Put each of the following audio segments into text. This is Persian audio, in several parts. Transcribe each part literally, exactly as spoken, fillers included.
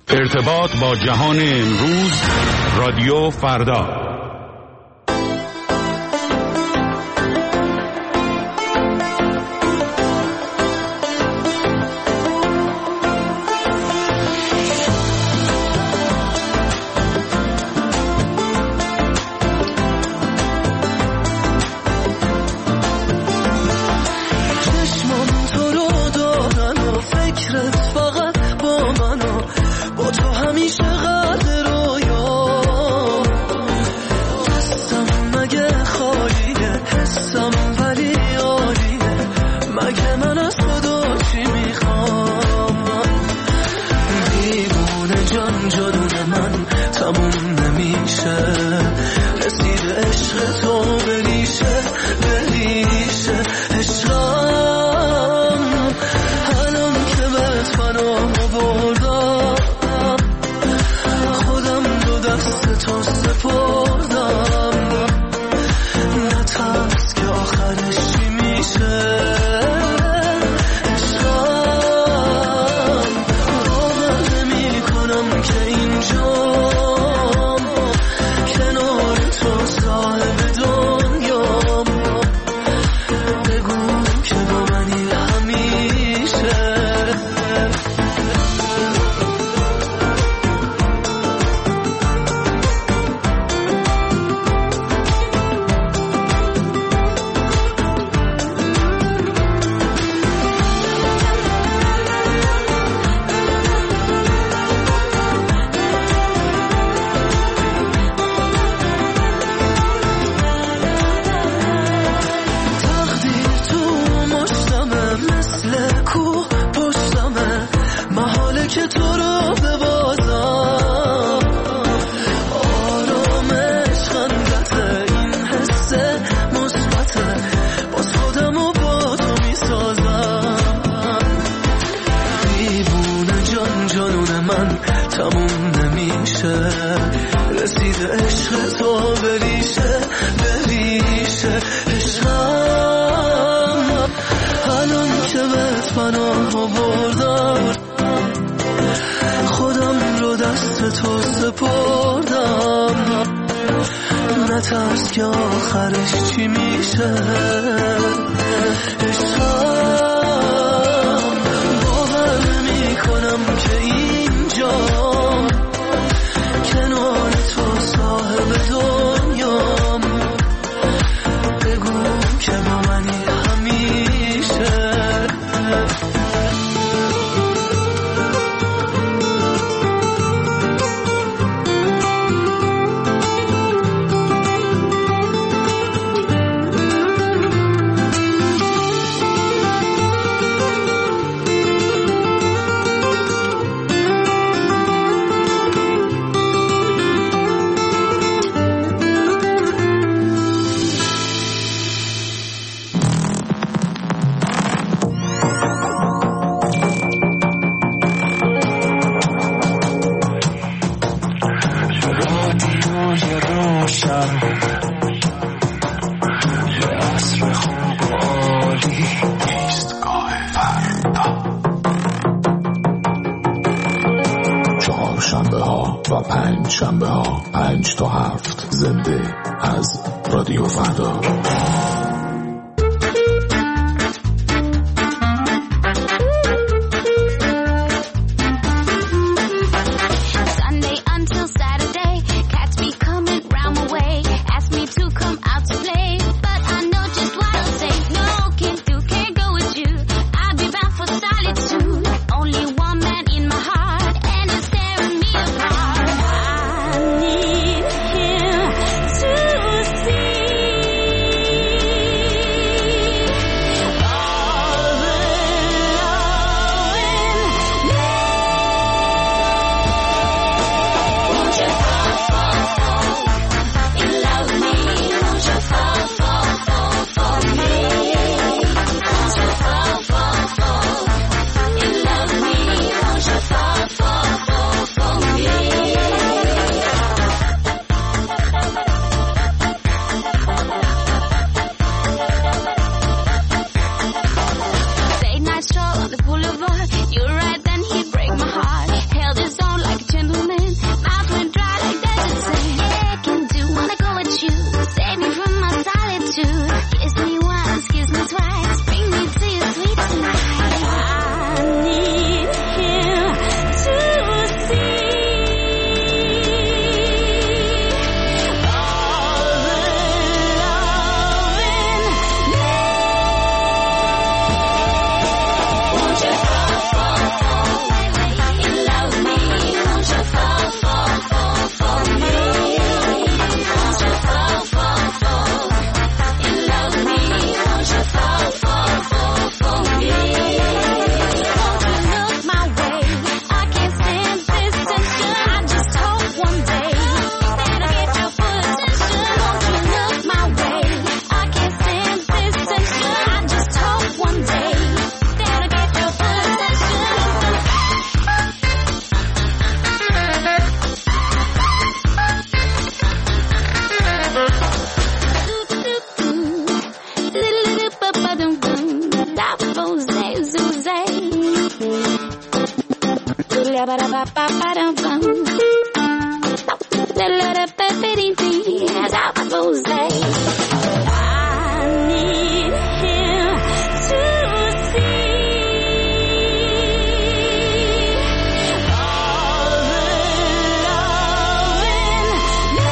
ارتباط با جهان امروز، رادیو فردا. See As I was supposed to say, I need him to see all the love in me.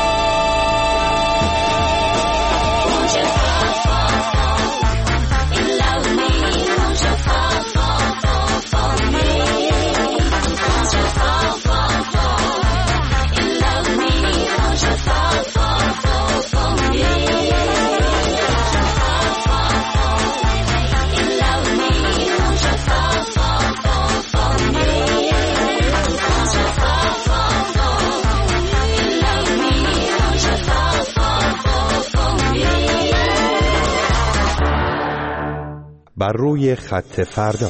Won't you fall, fall, fall and love me? Won't you fall, fall, fall for me? Won't you fall, fall, fall and love me? Won't you fall, fall, fall for me? Won't you fall, fall, fall and love me? Won't you fall, fall, fall for me? Won't you fall, fall, fall and love me? Won't you fall, fall, fall for me? بر روی خط فردا.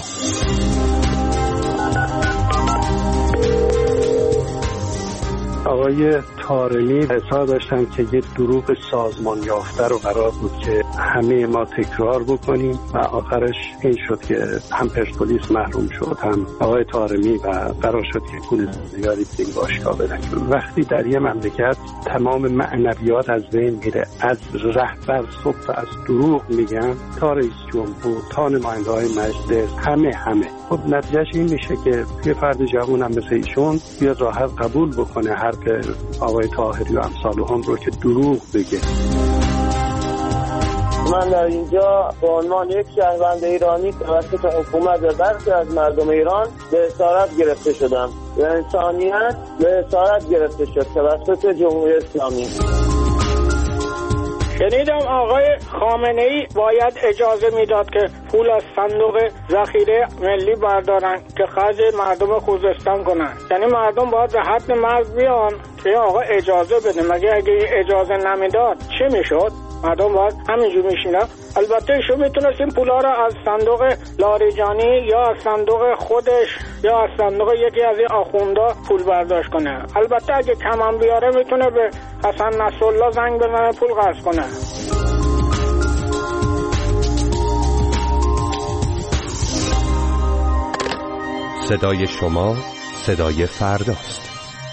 آقای طارمی اظهار داشتن که یه دروغ سازمان یافته رو قرار بود که همه ما تکرار بکنیم و آخرش این شد که هم پرسپولیس محروم شد، هم آقای طارمی و قرار شد که پول زیادی به این باشگاه بدن. وقتی در یه مملکت تمام معنویات از بین میره، از رهبر صبح از دروغ میگن تا رئیس جمهور تا نماینده‌های مجلس، همه همه خب نتیجهش این میشه که یه فرد جوان هم مثل ایشون بیاد راحت قبول بکنه حرف آقای طاهری و امثالهم رو که دروغ بگه. من در اینجا به عنوان یک شهروند ایرانی توسط حکومت و برخی از مردم ایران به اسارت گرفته شدم و انسانیت به اسارت گرفته شد توسط جمهوری اسلامی. شنیدم آقای خامنه‌ای باید اجازه میداد که پول از صندوق ذخیره ملی بردارن که خرج مردم خوزستان کنن. یعنی مردم باید به حد مرز بیان که آقا اجازه بده. مگه اگه اجازه نمیداد چی میشد؟ مردم باید همینجور میشینن. البته شو میتونستیم پولا رو از صندوق لاریجانی یا از صندوق خودش یا از صندوق یکی از این آخوندا پول برداشت کنه. البته اگه کم هم بیاره میتونه به حسن نصرالله زنگ بزنه پول قرض کنه. صدای شما صدای فرداست.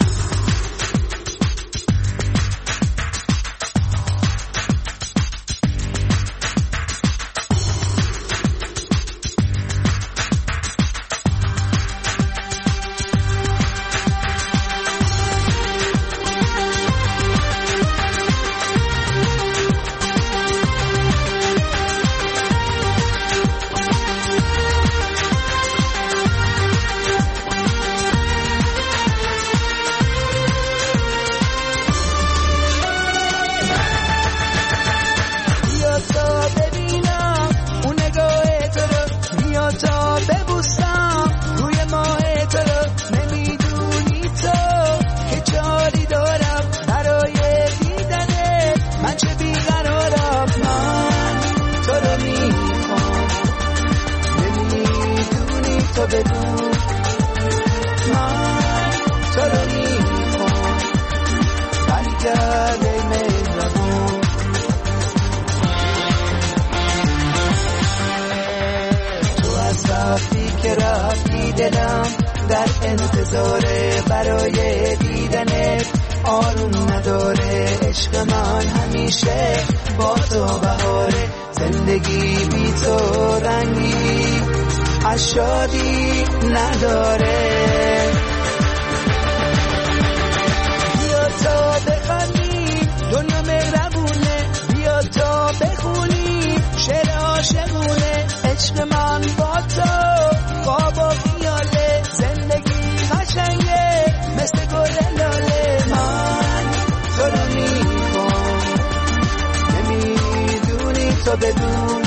شادی نداره. بیا تا بخوانی دنیا مهربونه، بیا تا بخونی شعر عاشقونه. عشق من با تو خواب و خیاله، زندگی قشنگه مثل گل لاله. من تو رو میخوام، نمیدونی تو بدون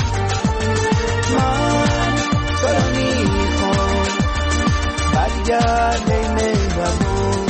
من تو رو میخوام، برگرد ای مهربون.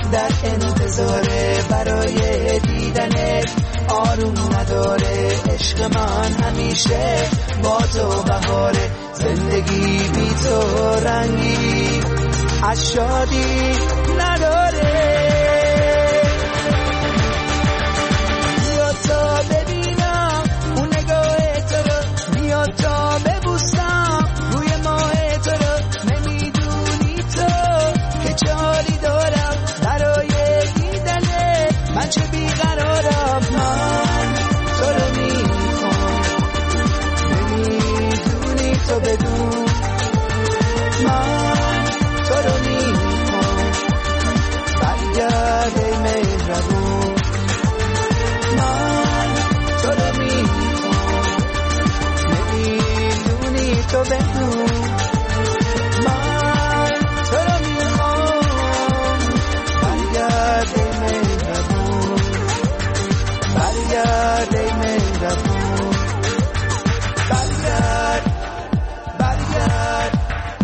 در انتظاره برای دیدنت، آروم نداره عشق من همیشه با تو بهاره، زندگی بی تو رنگی از شادی نداره. بیا تا ببینم اون نگاه تو رو، بیا تا ببوسم روی ماه تو رو، نمیدونی تو که چه حالی دارم برای دیدنه، من چه بیقرارم، من تو رو میخوام، نمیدونی تو بدون من تو رو میخوام، برگرد ای مهربون، من تو رو میخوام، نمیدونی تو بدون من تو رو میخوام، برگرد ای مهربون، برگرد ای مهربون، برگرد برگرد.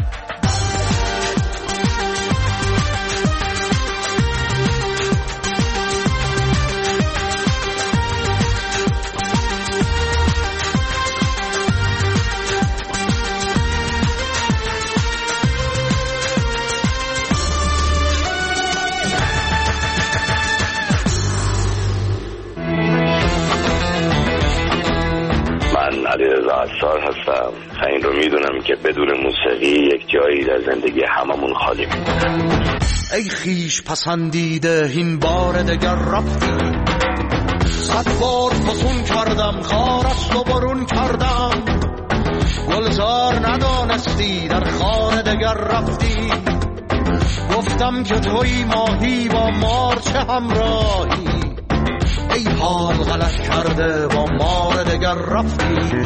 علیرضا عطار هستم. این رو میدونم که بدون موسیقی یک جایی در زندگی هممون خالی میمونه. ای خیش پسندیده این بار دگر رفتی، صد بار فسون کردم خارست و برون کردم، گلزار ندانستی در خانه دگر رفتی، گفتم که توی ماهی با مار چه همراهی، ای حال غلط کرده با مار دگر رفتی.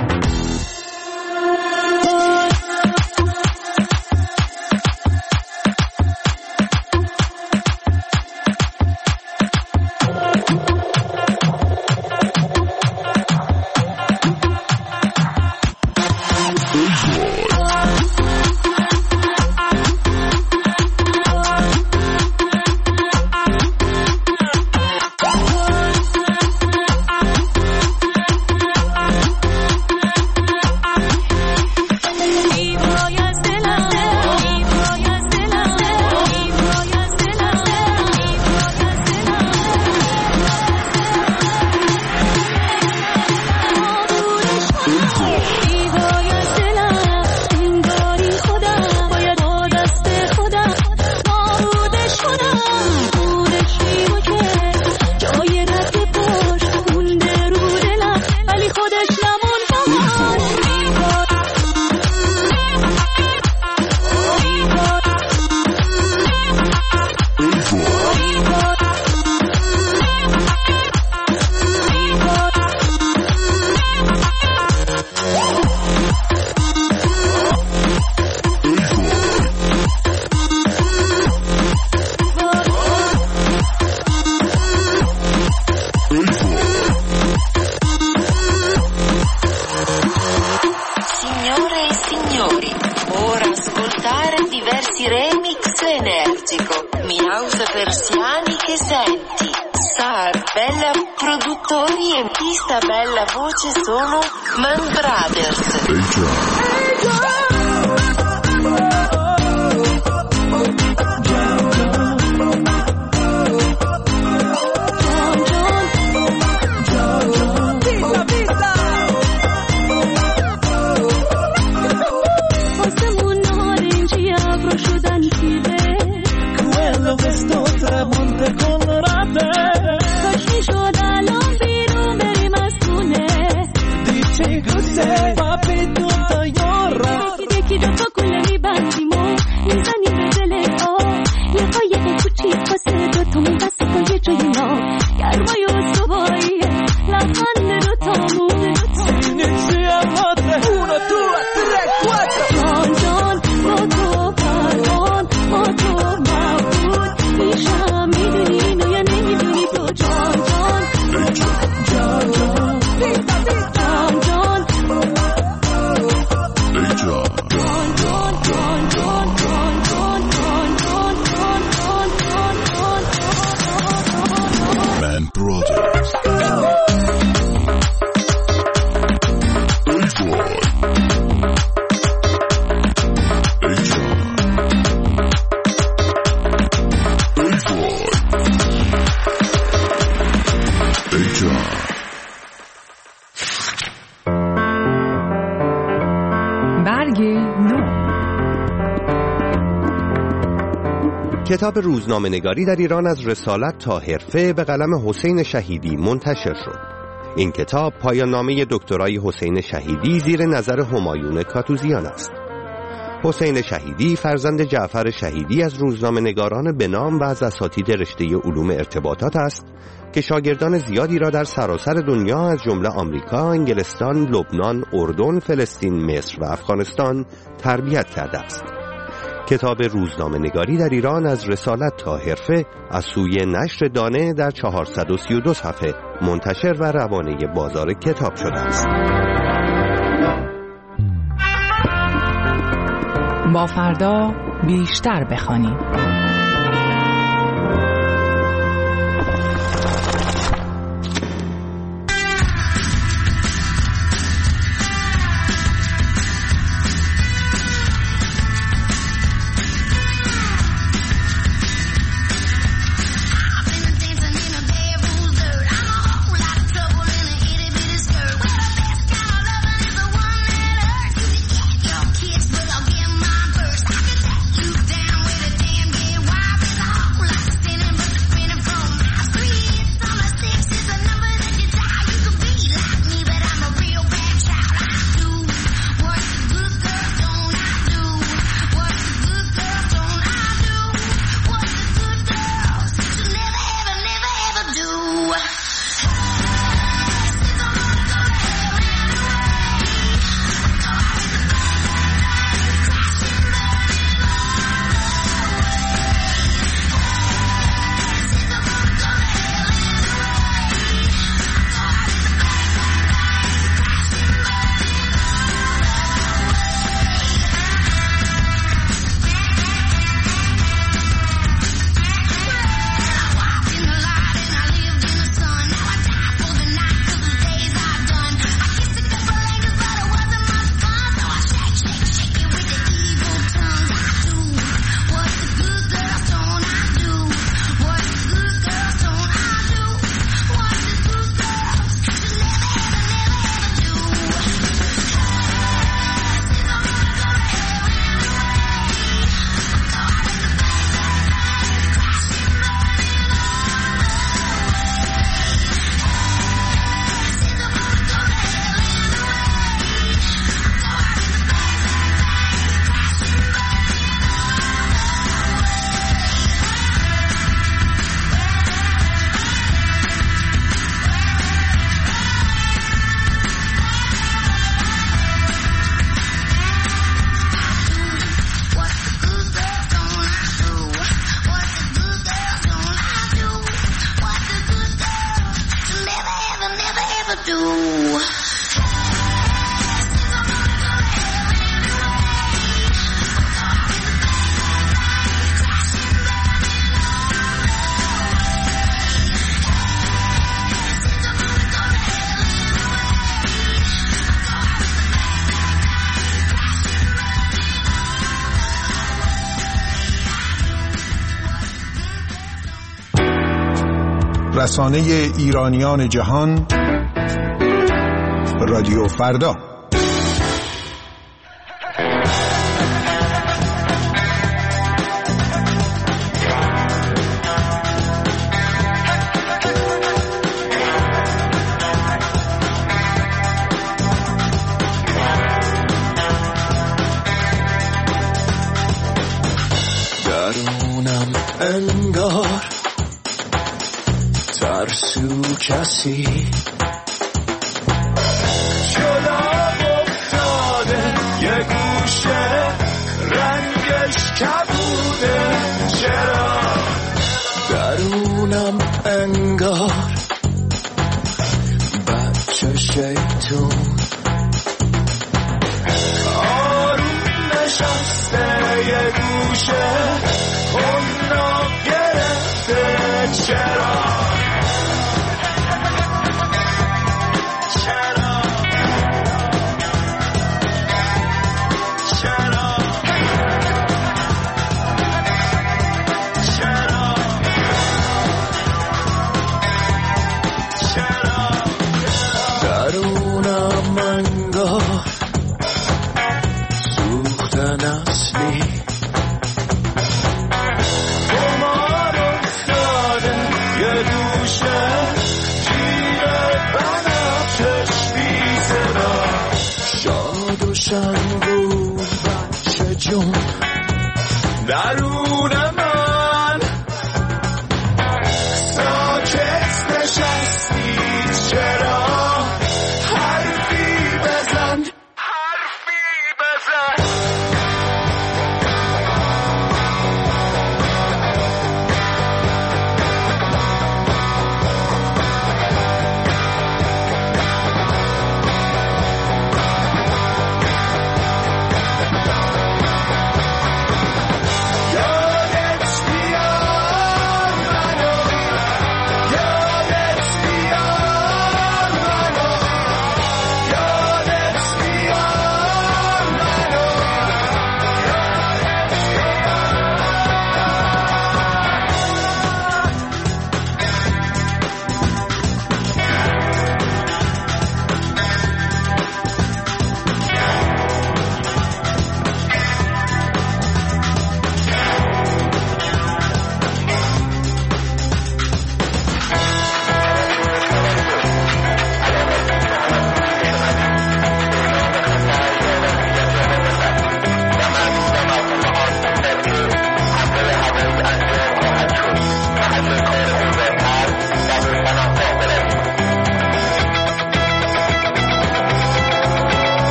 Sono Man Brothers. Quello che sto tramonte con rabbia, facci sciolare l'ombino per i mascune. Dici cos'è, papi tu برگ نو. کتاب روزنامه‌نگاری در ایران از رسالت تا حرفه به قلم حسین شهیدی منتشر شد. این کتاب پایان نامه دکترای حسین شهیدی زیر نظر همایون کاتوزیان است. حسین شهیدی فرزند جعفر شهیدی از روزنامه‌نگاران به نام و از اساتید رشته علوم ارتباطات است که شاگردان زیادی را در سراسر دنیا از جمله آمریکا، انگلستان، لبنان، اردن، فلسطین، مصر و افغانستان تربیت کرده است. کتاب روزنامه‌نگاری در ایران از رسالت تا حرفه از سوی نشر دانه در چهارصد و سی و دو صفحه منتشر و روانه بازار کتاب شده است. با فردا بیشتر بخوانیم. رسانه ایرانیان جهان، رادیو فردا. درونم انگار ترسو کسی جلاب افتاده، یه گوشه رنگش کبوده. چرا درونم انگار بچه شیطون آروم نشسته، یه گوشه خوناب گرفته. چرا گفتن اصلی گمان افتاده یه دوشه جیره بنفشش بیزرا شاد و شنگون بچه جون درون من ساکت نشستی چرا حرفی بزن حرفی بزن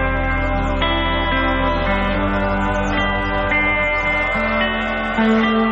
Thank you.